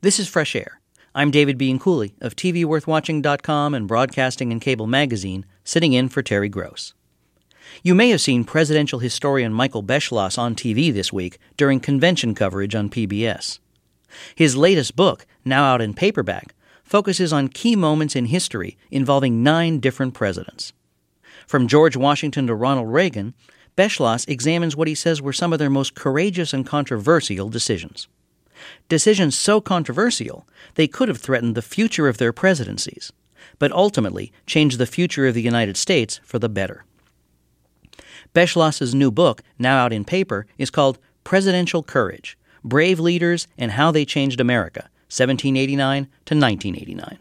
This is Fresh Air. I'm David Bianculli of TVWorthWatching.com and Broadcasting and Cable Magazine, sitting in for Terry Gross. You may have seen presidential historian Michael Beschloss on TV this week during convention coverage on PBS. His latest book, now out in paperback, focuses on key moments in history involving 9 different presidents. From George Washington to Ronald Reagan, Beschloss examines what he says were some of their most courageous and controversial decisions. Decisions so controversial, they could have threatened the future of their presidencies, but ultimately changed the future of the United States for the better. Beschloss's new book, now out in paper, is called Presidential Courage: Brave Leaders and How They Changed America, 1789 to 1989.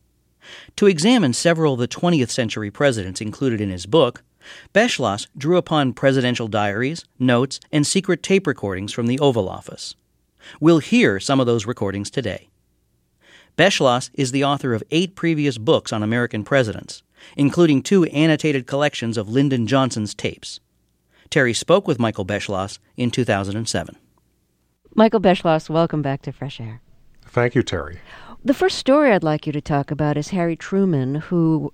To examine several of the 20th century presidents included in his book, Beschloss drew upon presidential diaries, notes, and secret tape recordings from the Oval Office. We'll hear some of those recordings today. Beschloss is the author of 8 previous books on American presidents, including 2 annotated collections of Lyndon Johnson's tapes. Terry spoke with Michael Beschloss in 2007. Michael Beschloss, welcome back to Fresh Air. Thank you, Terry. The first story I'd like you to talk about is Harry Truman, who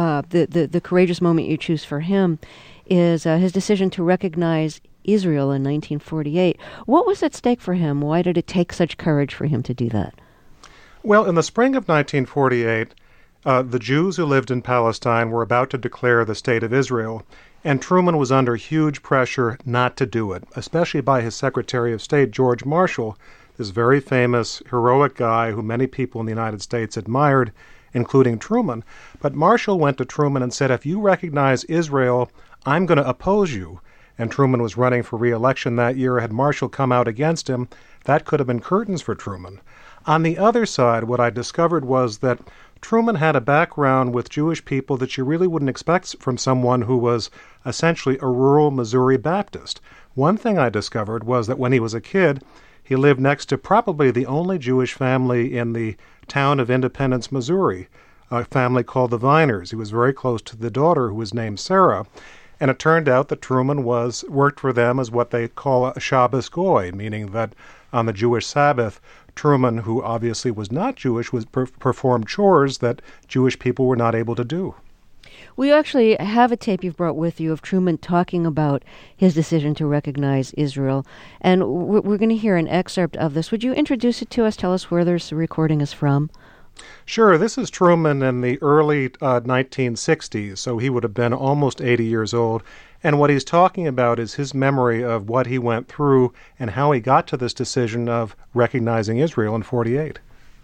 the courageous moment you choose for him is his decision to recognize Israel in 1948. What was at stake for him? Why did it take such courage for him to do that? Well, in the spring of 1948, the Jews who lived in Palestine were about to declare the State of Israel, and Truman was under huge pressure not to do it, especially by his Secretary of State, George Marshall, this very famous, heroic guy who many people in the United States admired, including Truman. But Marshall went to Truman and said, if you recognize Israel, I'm going to oppose you. And Truman was running for re-election that year. Had Marshall come out against him, that could have been curtains for Truman. On the other side, what I discovered was that Truman had a background with Jewish people that you really wouldn't expect from someone who was essentially a rural Missouri Baptist. One thing I discovered was that when he was a kid, he lived next to probably the only Jewish family in the town of Independence, Missouri, a family called the Viners. He was very close to the daughter, who was named Sarah. And it turned out that Truman worked for them as what they call a Shabbos Goy, meaning that on the Jewish Sabbath, Truman, who obviously was not Jewish, performed chores that Jewish people were not able to do. We actually have a tape you've brought with you of Truman talking about his decision to recognize Israel, and we're going to hear an excerpt of this. Would you introduce it to us? Tell us where this recording is from. Sure. This is Truman in the early 1960s, so he would have been almost 80 years old. And what he's talking about is his memory of what he went through and how he got to this decision of recognizing Israel in 48.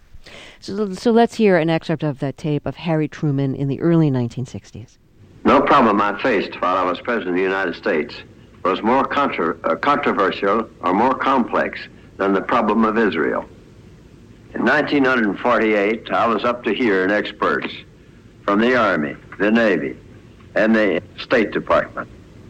So let's hear an excerpt of that tape of Harry Truman in the early 1960s. No problem I faced while I was President of the United States was more controversial or more complex than the problem of Israel. In 1948, I was up to here in experts from the Army, the Navy, and the State Department.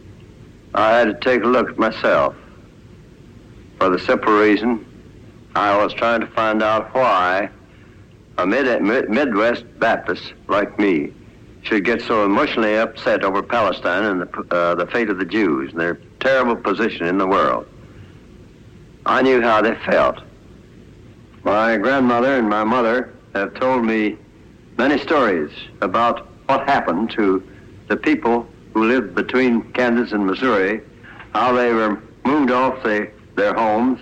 I had to take a look at myself for the simple reason I was trying to find out why a Midwest Baptist like me should get so emotionally upset over Palestine and the fate of the Jews and their terrible position in the world. I knew how they felt. My grandmother and my mother have told me many stories about what happened to the people who lived between Kansas and Missouri, how they were moved off their homes,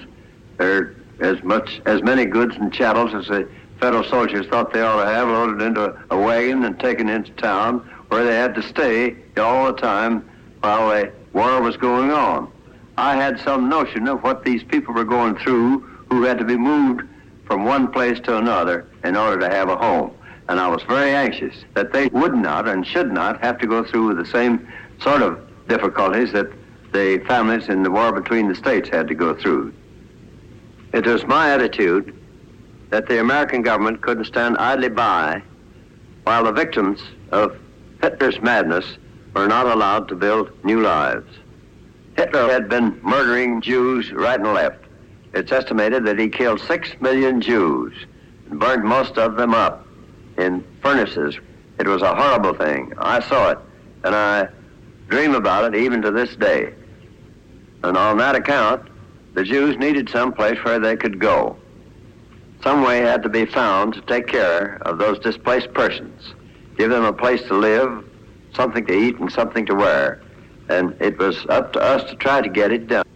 as many goods and chattels as the Federal soldiers thought they ought to have, loaded into a wagon and taken into town, where they had to stay all the time while the war was going on. I had some notion of what these people were going through who had to be moved from one place to another in order to have a home. And I was very anxious that they would not and should not have to go through the same sort of difficulties that the families in the war between the states had to go through. It was my attitude that the American government couldn't stand idly by while the victims of Hitler's madness were not allowed to build new lives. Hitler had been murdering Jews right and left. It's estimated that he killed 6 million Jews and burned most of them up in furnaces. It was a horrible thing. I saw it, and I dream about it even to this day. And on that account, the Jews needed some place where they could go. some way had to be found to take care of those displaced persons, give them a place to live, something to eat, and something to wear. And it was up to us to try to get it done.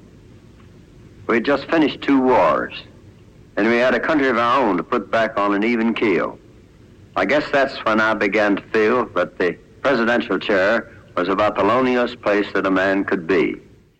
We had just finished 2 wars, and we had a country of our own to put back on an even keel. I guess that's when I began to feel that the presidential chair was about the loneliest place that a man could be.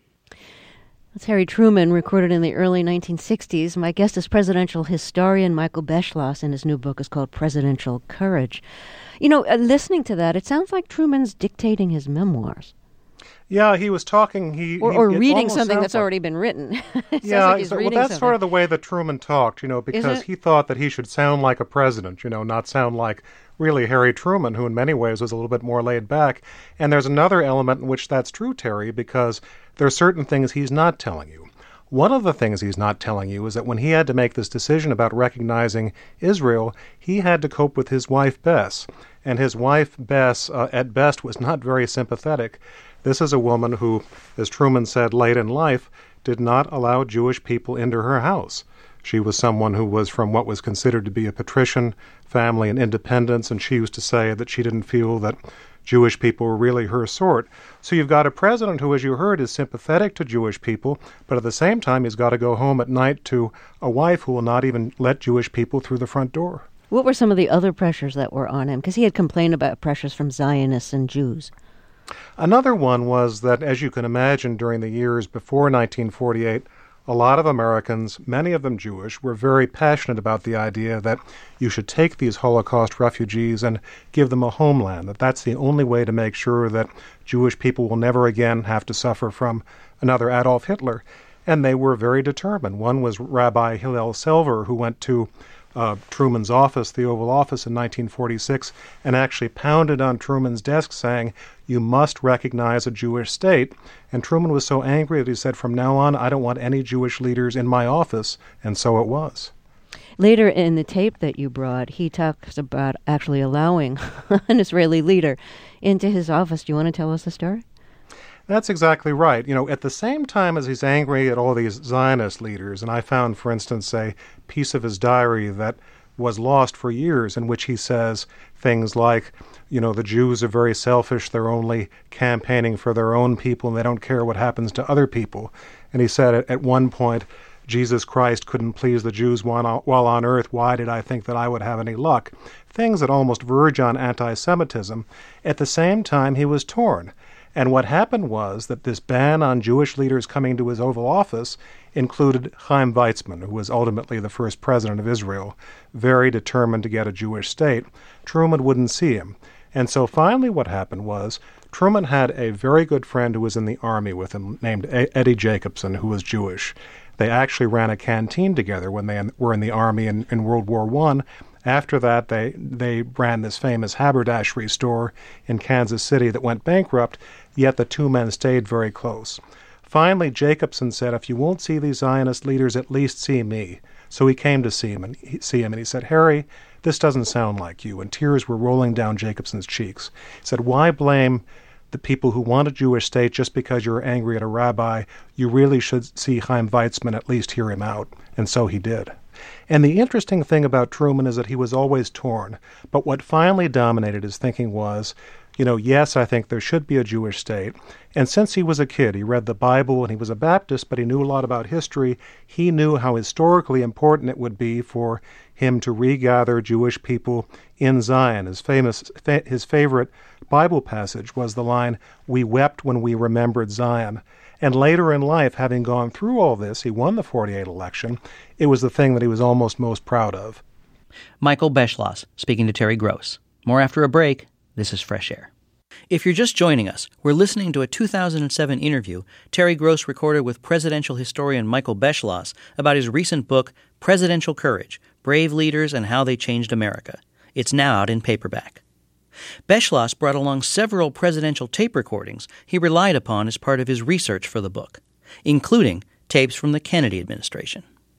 That's Harry Truman, recorded in the early 1960s. My guest is presidential historian Michael Beschloss, and his new book is called Presidential Courage. You know, listening to that, it sounds like Truman's dictating his memoirs. Yeah, he was talking. Or reading something that's already been written. Yeah, that's something. Sort of the way that Truman talked, because he thought that he should sound like a president, not sound like really Harry Truman, who in many ways was a little bit more laid back. And there's another element in which that's true, Terry, because there are certain things he's not telling you. One of the things he's not telling you is that when he had to make this decision about recognizing Israel, he had to cope with his wife, Bess. And his wife, Bess, at best, was not very sympathetic. This is a woman who, as Truman said late in life, did not allow Jewish people into her house. She was someone who was from what was considered to be a patrician family and independence, and she used to say that she didn't feel that Jewish people were really her sort. So you've got a president who, as you heard, is sympathetic to Jewish people, but at the same time he's got to go home at night to a wife who will not even let Jewish people through the front door. What were some of the other pressures that were on him? Because he had complained about pressures from Zionists and Jews. Another one was that, as you can imagine, during the years before 1948, a lot of Americans, many of them Jewish, were very passionate about the idea that you should take these Holocaust refugees and give them a homeland, that that's the only way to make sure that Jewish people will never again have to suffer from another Adolf Hitler. And they were very determined. One was Rabbi Hillel Selver, who went to Truman's office, the Oval Office, in 1946, and actually pounded on Truman's desk saying, "You must recognize a Jewish state." And Truman was so angry that he said, "From now on, I don't want any Jewish leaders in my office," and so it was. Later in the tape that you brought, he talks about actually allowing an Israeli leader into his office. Do you want to tell us the story? That's exactly right. At the same time as he's angry at all these Zionist leaders, and I found, for instance, a piece of his diary that was lost for years in which he says things like, the Jews are very selfish, they're only campaigning for their own people, and they don't care what happens to other people. And he said at one point, Jesus Christ couldn't please the Jews while on earth, why did I think that I would have any luck? Things that almost verge on anti-Semitism. At the same time, he was torn. And what happened was that this ban on Jewish leaders coming to his Oval Office included Chaim Weizmann, who was ultimately the first president of Israel, very determined to get a Jewish state. Truman wouldn't see him. And so finally what happened was Truman had a very good friend who was in the army with him named Eddie Jacobson, who was Jewish. They actually ran a canteen together when they were in the army in World War I. After that, they ran this famous haberdashery store in Kansas City that went bankrupt, yet the two men stayed very close. Finally, Jacobson said, "If you won't see these Zionist leaders, at least see me." So he came to see him, and he said, "Harry, this doesn't sound like you." And tears were rolling down Jacobson's cheeks. He said, "Why blame the people who want a Jewish state just because you're angry at a rabbi? You really should see Chaim Weizmann, at least hear him out." And so he did. And the interesting thing about Truman is that he was always torn. But what finally dominated his thinking was, yes, I think there should be a Jewish state. And since he was a kid, he read the Bible and he was a Baptist, but he knew a lot about history. He knew how historically important it would be for him to regather Jewish people in Zion. His favorite Bible passage was the line, "We wept when we remembered Zion." And later in life, having gone through all this, he won the 48 election. It was the thing that he was almost most proud of. Michael Beschloss speaking to Terry Gross. More after a break. This is Fresh Air. If you're just joining us, we're listening to a 2007 interview Terry Gross recorded with presidential historian Michael Beschloss about his recent book, Presidential Courage, Brave Leaders and How They Changed America. It's now out in paperback. Beschloss brought along several presidential tape recordings he relied upon as part of his research for the book, including tapes from the Kennedy administration.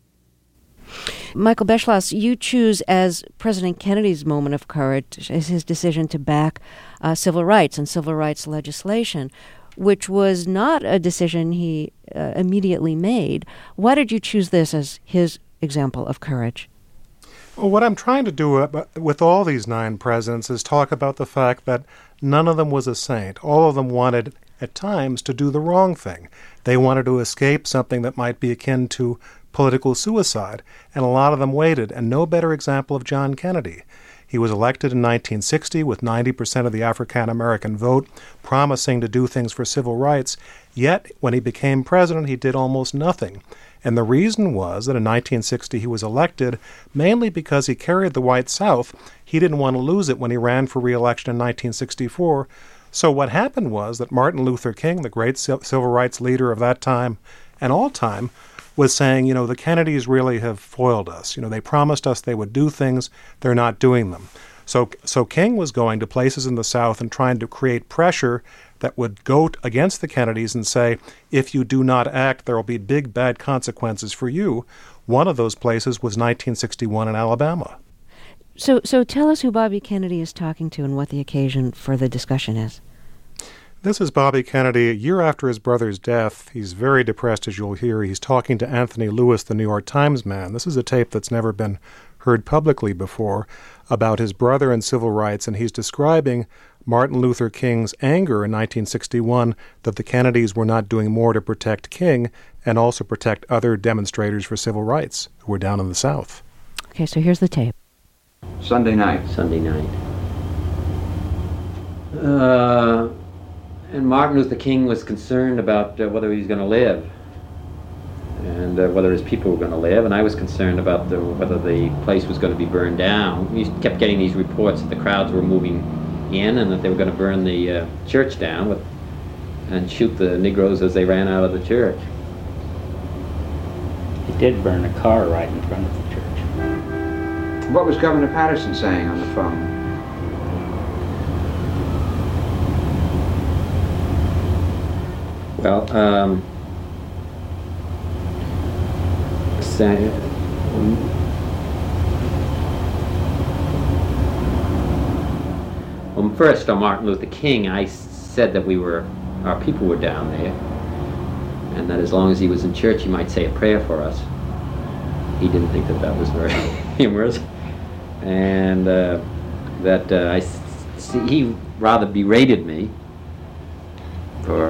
Michael Beschloss, you choose as President Kennedy's moment of courage as his decision to back civil rights and civil rights legislation, which was not a decision he immediately made. Why did you choose this as his example of courage? Well, what I'm trying to do with all these 9 presidents is talk about the fact that none of them was a saint. All of them wanted, at times, to do the wrong thing. They wanted to escape something that might be akin to political suicide, and a lot of them waited, and no better example of John Kennedy. He was elected in 1960 with 90% of the African-American vote, promising to do things for civil rights, yet when he became president, he did almost nothing. And the reason was that in 1960 he was elected mainly because he carried the white South. He didn't want to lose it when he ran for re-election in 1964. So what happened was that Martin Luther King, the great civil rights leader of that time and all time, was saying, the Kennedys really have foiled us. They promised us they would do things, they're not doing them. So King was going to places in the South and trying to create pressure that would go against the Kennedys and say, if you do not act, there will be big, bad consequences for you. One of those places was 1961 in Alabama. So tell us who Bobby Kennedy is talking to and what the occasion for the discussion is. This is Bobby Kennedy. A year after his brother's death, he's very depressed, as you'll hear. He's talking to Anthony Lewis, the New York Times man. This is a tape that's never been heard publicly before about his brother and civil rights, and he's describing Martin Luther King's anger in 1961 that the Kennedys were not doing more to protect King and also protect other demonstrators for civil rights who were down in the South. Okay, so here's the tape. Sunday night. And Martin Luther King was concerned about whether he was going to live and whether his people were going to live, and I was concerned about whether the place was going to be burned down. We kept getting these reports that the crowds were moving in and that they were going to burn the church down and shoot the Negroes as they ran out of the church. They did burn a car right in front of the church. What was Governor Patterson saying on the phone? Well, first on Martin Luther King, I said that our people were down there, and that as long as he was in church, he might say a prayer for us. He didn't think that was very humorous, and he rather berated me for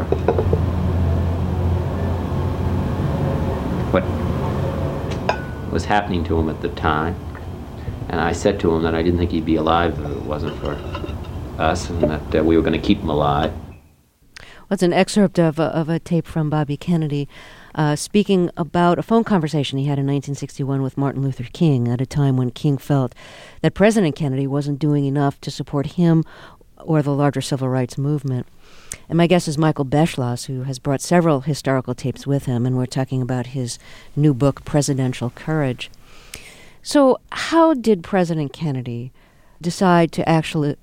what was happening to him at the time. And I said to him that I didn't think he'd be alive if it wasn't for us, and that we were going to keep him alive. Well, it's an excerpt of a tape from Bobby Kennedy speaking about a phone conversation he had in 1961 with Martin Luther King at a time when King felt that President Kennedy wasn't doing enough to support him or the larger civil rights movement. And my guest is Michael Beschloss, who has brought several historical tapes with him, and we're talking about his new book, Presidential Courage. So how did President Kennedy decide to actually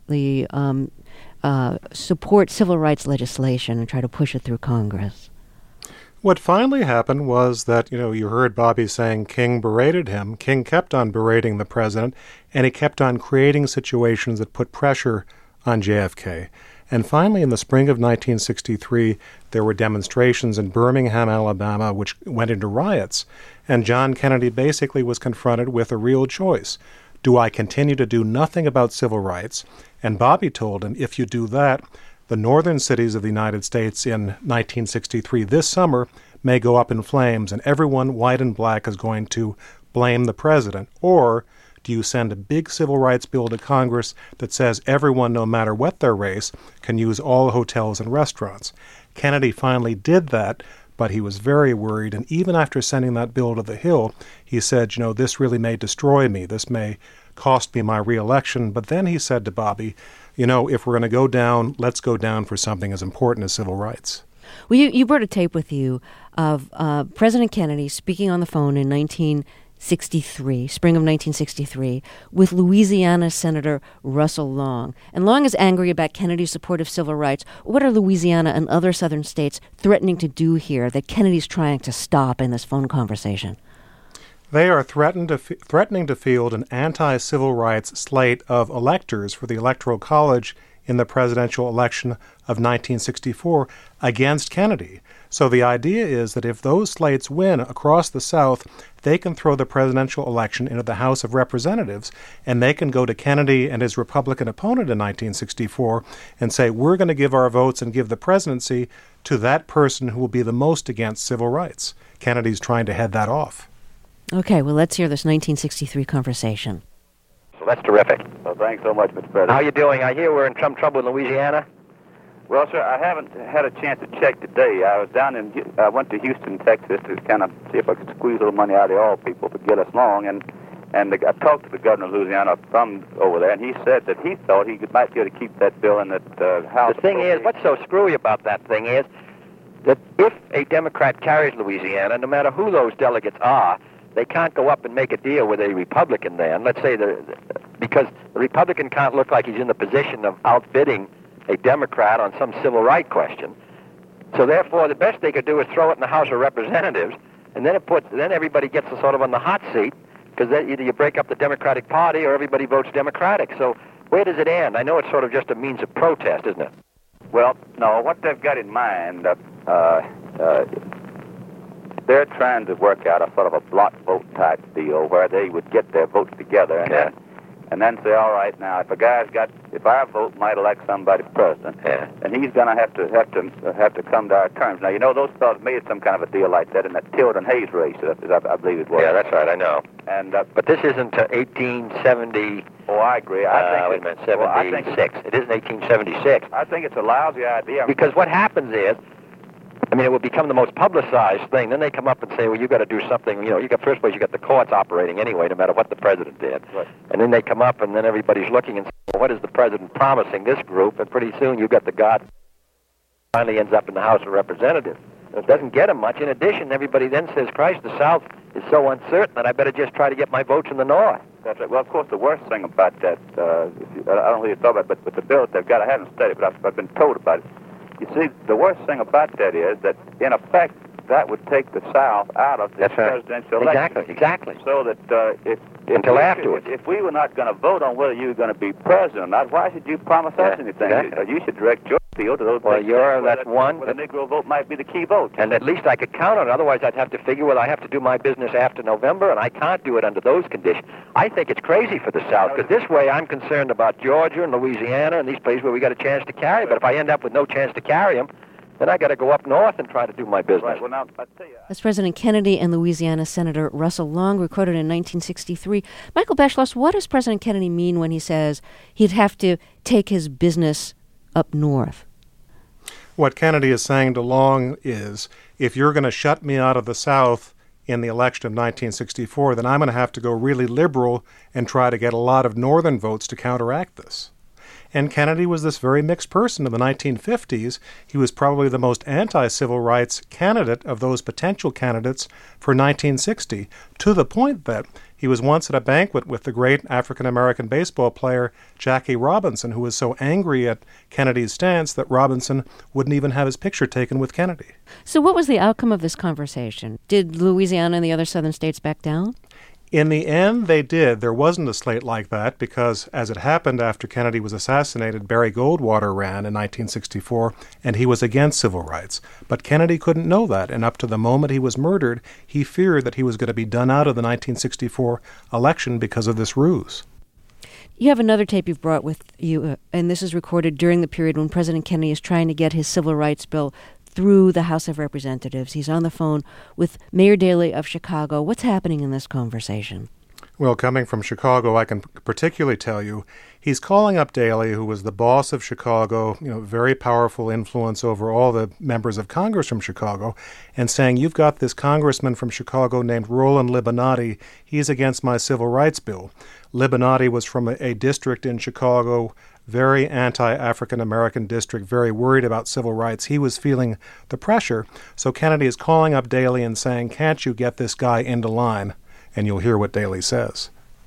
support civil rights legislation and try to push it through Congress? What finally happened was that, you heard Bobby saying King berated him. King kept on berating the president, and he kept on creating situations that put pressure on JFK. And finally, in the spring of 1963, there were demonstrations in Birmingham, Alabama, which went into riots. And John Kennedy basically was confronted with a real choice. Do I continue to do nothing about civil rights? And Bobby told him, if you do that, the northern cities of the United States in 1963 this summer may go up in flames, and everyone, white and black, is going to blame the president. Or do you send a big civil rights bill to Congress that says everyone, no matter what their race, can use all hotels and restaurants? Kennedy finally did that, but he was very worried, and even after sending that bill to the Hill, he said, this really may destroy me. This may cost me my re-election. But then he said to Bobby, if we're going to go down, let's go down for something as important as civil rights. Well, you brought a tape with you of President Kennedy speaking on the phone in spring of 1963, with Louisiana Senator Russell Long. And Long is angry about Kennedy's support of civil rights. What are Louisiana and other southern states threatening to do here that Kennedy's trying to stop in this phone conversation? They are threatening to field an anti-civil rights slate of electors for the Electoral College in the presidential election of 1964 against Kennedy. So the idea is that if those slates win across the South, they can throw the presidential election into the House of Representatives, and they can go to Kennedy and his Republican opponent in 1964 and say, we're going to give our votes and give the presidency to that person who will be the most against civil rights. Kennedy's trying to head that off. Okay, well, let's hear this 1963 conversation. So that's terrific. Well, thanks so much, Mr. President. How you doing? I hear we're in some trouble in Louisiana. Well, sir, I haven't had a chance to check today. I went to Houston, Texas to kind of see if I could squeeze a little money out of the oil people to get us along, and I talked to the governor of Louisiana from over there, and he said that he thought he might be able to keep that bill in that House. The thing is, what's so screwy about that thing is that if a Democrat carries Louisiana, no matter who those delegates are, they can't go up and make a deal with a Republican then. Let's say because the Republican can't look like he's in the position of outbidding a Democrat on some civil rights question. So therefore, the best they could do is throw it in the House of Representatives, and then then everybody gets sort of on the hot seat, because then either you break up the Democratic Party or everybody votes Democratic. So where does it end? I know it's sort of just a means of protest, isn't it? Well, no, what they've got in mind, they're trying to work out a sort of a block vote type deal where they would get their votes together and then say, all right, now if our vote might elect somebody president, and he's going to have to come to our terms. Now, you know, those fellows made some kind of a deal like that in that Tilden Hayes race, I believe it was. Yeah, that's right, I know. And but this isn't 1870. Oh, I agree. Wait a minute, 76. It isn't 1876. I think it's a lousy idea. Because what happens is, I mean, it will become the most publicized thing. Then they come up and say, well, you got to do something. You know, first place, you got the courts operating anyway, no matter what the president did. Right. And then they come up, and then everybody's looking and saying, well, what is the president promising this group? And pretty soon you got the God finally ends up in the House of Representatives. It doesn't get him much. In addition, everybody then says, Christ, the South is so uncertain that I better just try to get my votes in the North. That's right. Well, of course, the worst thing about that, I don't know what you thought about it, but the bill that they've got, I haven't studied, but I've been told about it. You see, the worst thing about that is that, in effect, that would take the South out of the presidential election. Exactly. So that until afterwards. If we were not going to vote on whether you were going to be president or not, why should you promise us anything? Exactly. You should direct your appeal to those places that's one. Where the Negro vote might be the key vote. And at least I could count on it. Otherwise, I'd have to figure whether I have to do my business after November, and I can't do it under those conditions. I think it's crazy for the South, because this way I'm concerned about Georgia and Louisiana and these places where we got a chance to carry. But if I end up with no chance to carry them, then I got to go up north and try to do my business. Right. Well, now, I tell you, That's President Kennedy and Louisiana Senator Russell Long, recorded in 1963. Michael Beschloss, what does President Kennedy mean when he says he'd have to take his business up north? What Kennedy is saying to Long is, if you're going to shut me out of the South in the election of 1964, then I'm going to have to go really liberal and try to get a lot of northern votes to counteract this. And Kennedy was this very mixed person. In the 1950s, he was probably the most anti-civil rights candidate of those potential candidates for 1960, to the point that he was once at a banquet with the great African-American baseball player Jackie Robinson, who was so angry at Kennedy's stance that Robinson wouldn't even have his picture taken with Kennedy. So what was the outcome of this conversation? Did Louisiana and the other southern states back down? In the end, they did. There wasn't a slate like that because, as it happened after Kennedy was assassinated, Barry Goldwater ran in 1964, and he was against civil rights. But Kennedy couldn't know that, and up to the moment he was murdered, he feared that he was going to be done out of the 1964 election because of this ruse. You have another tape you've brought with you, and this is recorded during the period when President Kennedy is trying to get his civil rights bill through the House of Representatives. He's on the phone with Mayor Daley of Chicago. What's happening in this conversation? Well, coming from Chicago, I can particularly tell you, he's calling up Daley, who was the boss of Chicago, very powerful influence over all the members of Congress from Chicago, and saying, you've got this congressman from Chicago named Roland Libonati. He's against my civil rights bill. Libonati was from a district in Chicago, very anti-African-American district, very worried about civil rights. He was feeling the pressure. So Kennedy is calling up Daley and saying, can't you get this guy into line? And you'll hear what Daley says.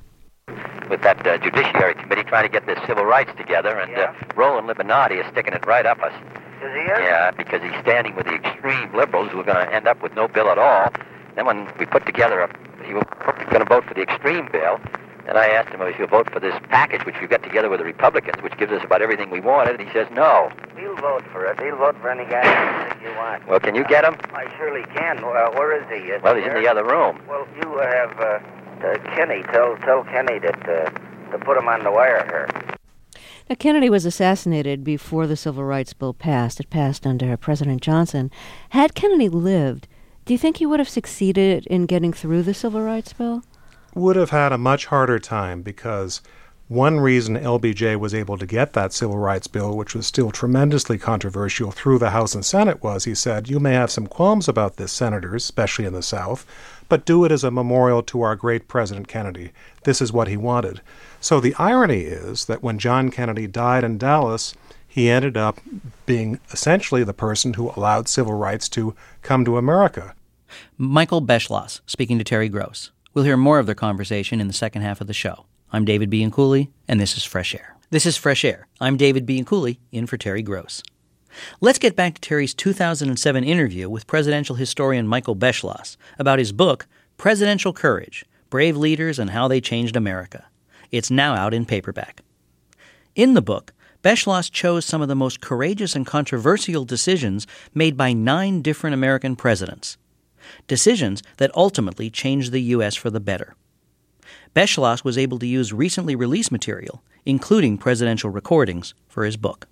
With that Judiciary Committee trying to get this civil rights together, and Roland Libonati is sticking it right up us. Is he? Yeah, because he's standing with the extreme liberals who are going to end up with no bill at all. Then when we put together he was going to vote for the extreme bill, And I asked him if he'll vote for this package which we got together with the Republicans, which gives us about everything we wanted, and he says no. He'll vote for it. He'll vote for any guy you want. Well, can you get him? I surely can. Where is he? Well, he's in the other room. Well, you have Kenny. Tell Kenny to put him on the wire here. Now, Kennedy was assassinated before the Civil Rights Bill passed. It passed under President Johnson. Had Kennedy lived, do you think he would have succeeded in getting through the Civil Rights Bill? Would have had a much harder time, because one reason LBJ was able to get that Civil Rights Bill, which was still tremendously controversial, through the House and Senate was, he said, you may have some qualms about this, senators, especially in the South, but do it as a memorial to our great President Kennedy. This is what he wanted. So the irony is that when John Kennedy died in Dallas, he ended up being essentially the person who allowed civil rights to come to America. Michael Beschloss speaking to Terry Gross. We'll hear more of their conversation in the second half of the show. I'm David Bianculli, and this is Fresh Air. This is Fresh Air. I'm David Bianculli, in for Terry Gross. Let's get back to Terry's 2007 interview with presidential historian Michael Beschloss about his book, Presidential Courage, Brave Leaders and How They Changed America. It's now out in paperback. In the book, Beschloss chose some of the most courageous and controversial decisions made by 9 different American presidents. Decisions that ultimately changed the U.S. for the better. Beschloss was able to use recently released material, including presidential recordings, for his book.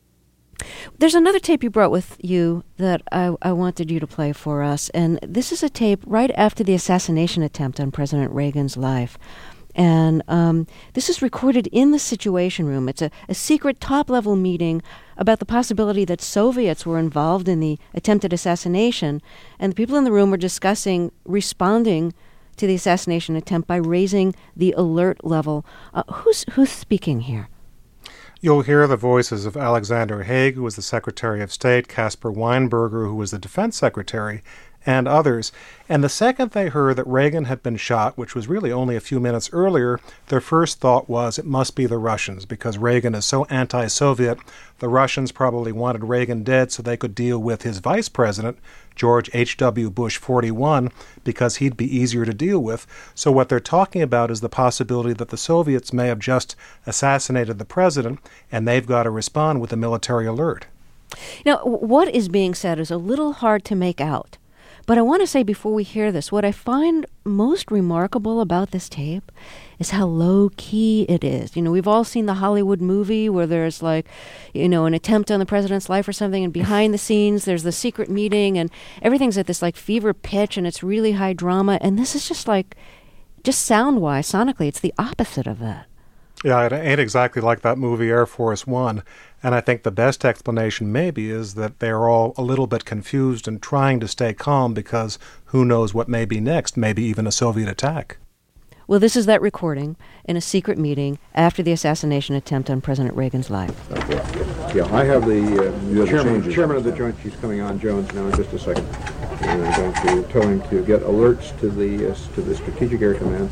There's another tape you brought with you that I wanted you to play for us, and this is a tape right after the assassination attempt on President Reagan's life. And this is recorded in the Situation Room. It's a secret top-level meeting about the possibility that Soviets were involved in the attempted assassination, and the people in the room were discussing responding to the assassination attempt by raising the alert level. Who's speaking here? You'll hear the voices of Alexander Haig, who was the Secretary of State, Caspar Weinberger, who was the Defense Secretary, and others. And the second they heard that Reagan had been shot, which was really only a few minutes earlier, their first thought was it must be the Russians, because Reagan is so anti-Soviet. The Russians probably wanted Reagan dead so they could deal with his vice president, George H.W. Bush 41, because he'd be easier to deal with. So what they're talking about is the possibility that the Soviets may have just assassinated the president, and they've got to respond with a military alert. Now, what is being said is a little hard to make out. But I want to say before we hear this, what I find most remarkable about this tape is how low-key it is. You know, we've all seen the Hollywood movie where there's like, you know, an attempt on the president's life or something, and behind the scenes there's the secret meeting, and everything's at this like fever pitch, and it's really high drama. And this is just sound-wise, sonically, it's the opposite of that. Yeah, it ain't exactly like that movie Air Force One. And I think the best explanation maybe is that they're all a little bit confused and trying to stay calm because who knows what may be next, maybe even a Soviet attack. Well, this is that recording in a secret meeting after the assassination attempt on President Reagan's life. Yeah, I have the chairman of the Joint Chiefs coming on, Jones, now in just a second. And I'm going to tell him to get alerts to the Strategic Air Command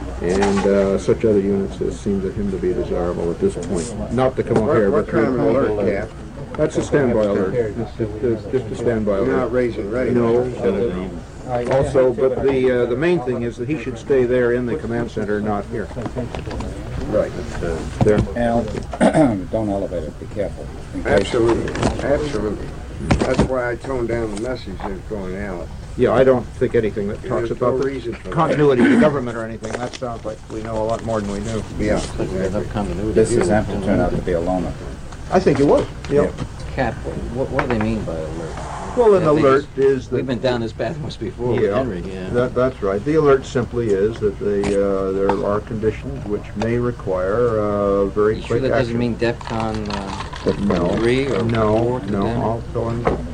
and such other units as seem to him to be desirable at this point. Not to come up here, but kind of alert, Cap? That's a standby alert. Just a standby alert. You're not raising ready. No. Also, but the main thing is that he should stay there in the command center, not here. Right. There. Al, don't elevate it. Be careful. Absolutely. Absolutely. That's why I toned down the message that's going out. Yeah, I don't think anything that talks about the continuity of the government or anything. That sounds like we know a lot more than we knew. Yeah. This is apt to turn out to be a loner. I think it was. Yeah. Cap, what do they mean by alert? Well, an alert is that... We've been down this path once before with Henry. Yeah. That's right. The alert simply is that there are conditions which may require very quick action. Sure that doesn't mean DEFCON 3 or 4? No. I'll tell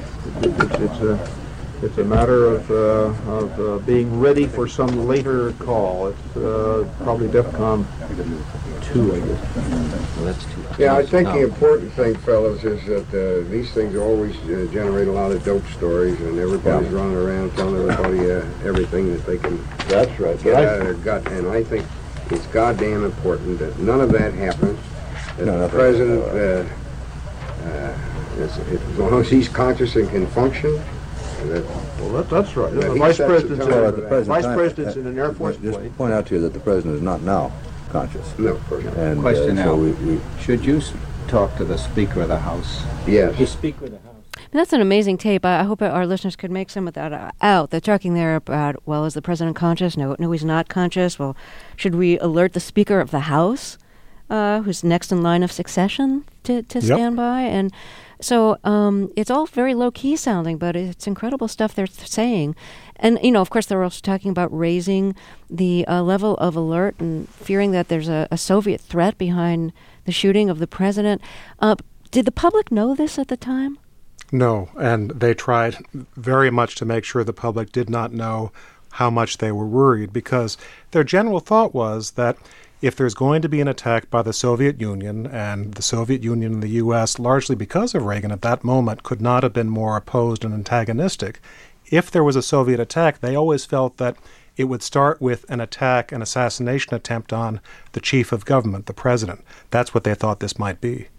him it's a matter of being ready for some later call. It's probably DEFCON 2, I guess. Well, that's too. Yeah, I think the important thing, fellas, is that these things always generate a lot of dope stories, and everybody's running around telling everybody everything that they can get out of their gut. And I think it's goddamn important that none of that happens. That the president, as long as he's conscious and can function. Well, that's right. The vice president's in an Air Force plane. Just point out to you that the president is not now. conscious. No, of course not. And, Question now. we Should you talk to the Speaker of the House? Yes. The Speaker of the House. And that's an amazing tape. I hope our listeners could make some of that out. They're talking there about, well, is the president conscious? No, he's not conscious. Well, should we alert the Speaker of the House, who's next in line of succession, to stand by? And so it's all very low-key sounding, but it's incredible stuff they're saying. And, of course, they're also talking about raising the level of alert and fearing that there's a Soviet threat behind the shooting of the president. Did the public know this at the time? No, and they tried very much to make sure the public did not know how much they were worried, because their general thought was that if there's going to be an attack by the Soviet Union, and the Soviet Union and the U.S., largely because of Reagan at that moment, could not have been more opposed and antagonistic, if there was a Soviet attack, they always felt that it would start with an attack, an assassination attempt on the chief of government, the president. That's what they thought this might be.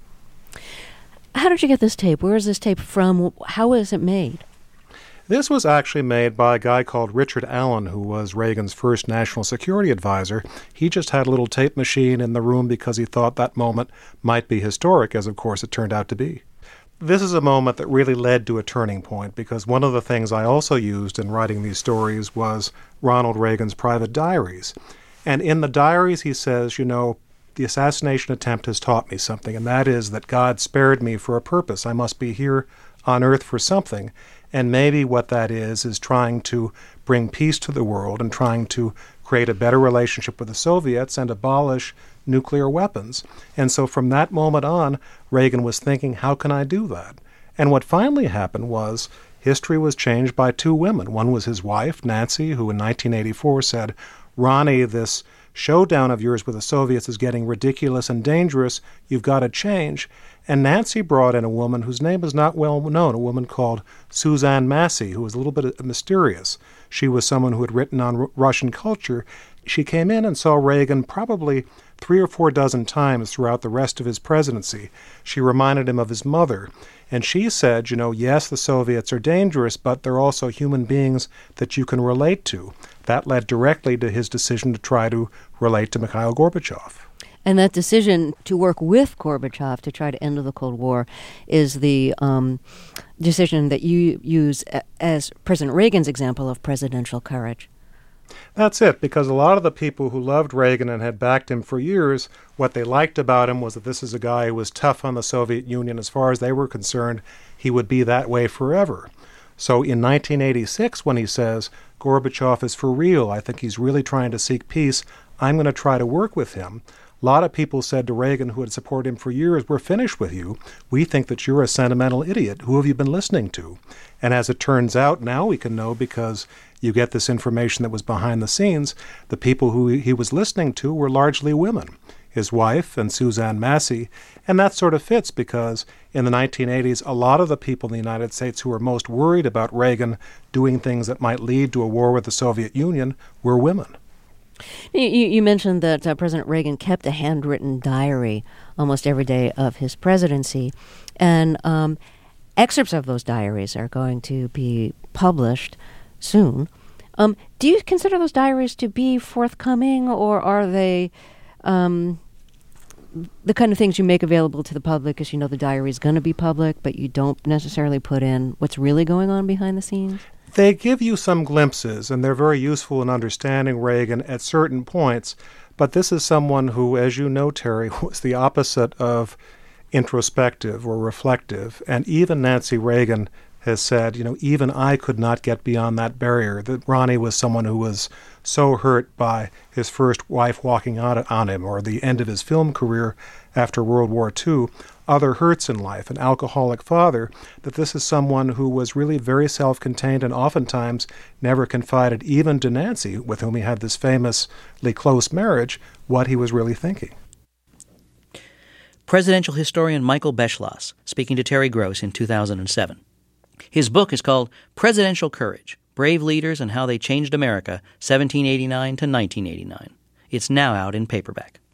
How did you get this tape? Where is this tape from? How was it made? This was actually made by a guy called Richard Allen, who was Reagan's first national security advisor. He just had a little tape machine in the room because he thought that moment might be historic, as of course it turned out to be. This is a moment that really led to a turning point, because one of the things I also used in writing these stories was Ronald Reagan's private diaries. And in the diaries he says, the assassination attempt has taught me something, and that is that God spared me for a purpose. I must be here on earth for something. And maybe what that is trying to bring peace to the world and trying to create a better relationship with the Soviets and abolish nuclear weapons. And so from that moment on, Reagan was thinking, how can I do that? And what finally happened was history was changed by two women. One was his wife, Nancy, who in 1984 said, Ronnie, this showdown of yours with the Soviets is getting ridiculous and dangerous. You've got to change. And Nancy brought in a woman whose name is not well known, a woman called Suzanne Massey, who was a little bit mysterious. She was someone who had written on Russian culture. She came in and saw Reagan probably 3 or 4 dozen times throughout the rest of his presidency. She reminded him of his mother. And she said, yes, the Soviets are dangerous, but they're also human beings that you can relate to. That led directly to his decision to try to relate to Mikhail Gorbachev. And that decision to work with Gorbachev to try to end the Cold War is the decision that you use as President Reagan's example of presidential courage. That's it, because a lot of the people who loved Reagan and had backed him for years, what they liked about him was that this is a guy who was tough on the Soviet Union. As far as they were concerned, he would be that way forever. So in 1986, when he says, Gorbachev is for real, I think he's really trying to seek peace, I'm going to try to work with him. A lot of people said to Reagan, who had supported him for years, we're finished with you. We think that you're a sentimental idiot. Who have you been listening to? And as it turns out, now we can know, because you get this information that was behind the scenes, the people who he was listening to were largely women, his wife and Suzanne Massey. And that sort of fits, because in the 1980s, a lot of the people in the United States who were most worried about Reagan doing things that might lead to a war with the Soviet Union were women. You mentioned that President Reagan kept a handwritten diary almost every day of his presidency, and excerpts of those diaries are going to be published soon. Do you consider those diaries to be forthcoming, or are they the kind of things you make available to the public because the diary is going to be public, but you don't necessarily put in what's really going on behind the scenes? They give you some glimpses, and they're very useful in understanding Reagan at certain points. But this is someone who, as you know, Terry, was the opposite of introspective or reflective. And even Nancy Reagan has said, even I could not get beyond that barrier. That Ronnie was someone who was so hurt by his first wife walking out on him, or the end of his film career after World War II, other hurts in life, an alcoholic father, that this is someone who was really very self-contained and oftentimes never confided even to Nancy, with whom he had this famously close marriage, what he was really thinking. Presidential historian Michael Beschloss, speaking to Terry Gross in 2007. His book is called Presidential Courage, Brave Leaders and How They Changed America, 1789 to 1989. It's now out in paperback.